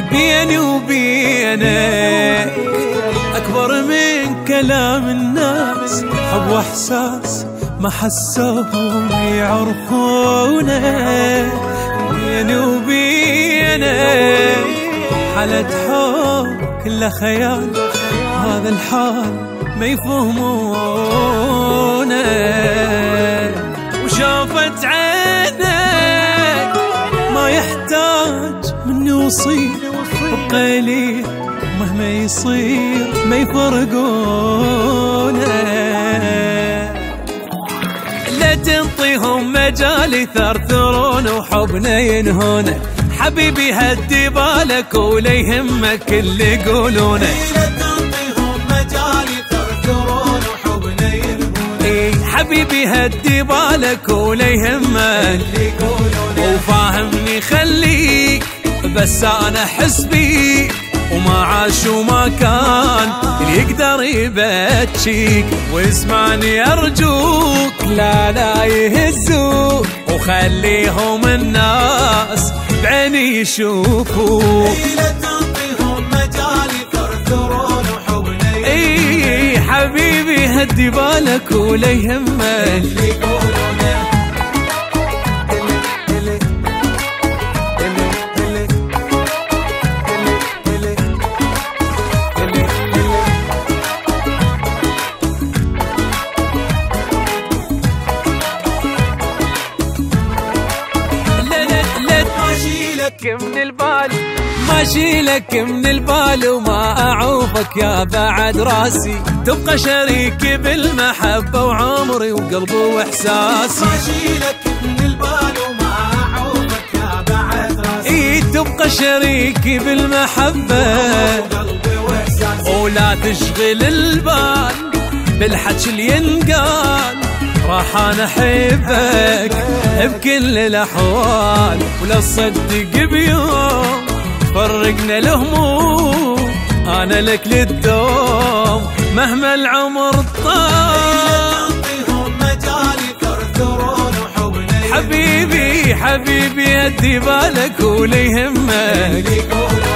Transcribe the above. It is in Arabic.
بيني وبينك أكبر من كلام الناس، حب وإحساس ما حسوهم يعرفونه. بيني وبينك حالة حب كله خيال، هذا الحال ما يفهمونه. وشافت عينك ما يحتاج مني وصير، وقيلي مهما يصير ما يفرقونه. لا تنطيهم مجال يثرثرون وحبنا ينهونه، حبيبي هدي بالك ولا يهمك اللي يقولونه. لا تنطيهم مجال يثرثرون وحبنا ينهونه، حبيبي هدي بالك ولا يهمك اللي يقولونه. وفاهمني خليك بس انا احس بيك، وما عاش وما كان اللي يقدر يبكيك. واسمعني ارجوك لا لا يهزوك، وخليهم الناس بعيني يشوفوك. لا تنطيهم مجال يثرثرون وحبنا ينهونه، حبيبي هدي بالك ولا يهمك اللي يقولونه. من البال ما شيلك من البال، وما أعوفك يا بعد راسي. تبقى شريكي بالمحبة وعمري وقلبي وإحساسي. ما شيلك من البال وما أعوفك يا بعد راسي. تبقى شريكي بالمحبة وقلبي وإحساسي. ولا تشغل البال بالحكي اللي ينقال، راح انا احبك بكل الاحوال. ولا تصدق بيوم فرقنا الهموم، انا لك للدوم مهما العمر طال. حبيبي حبيبي ادي بالك ولا يهمك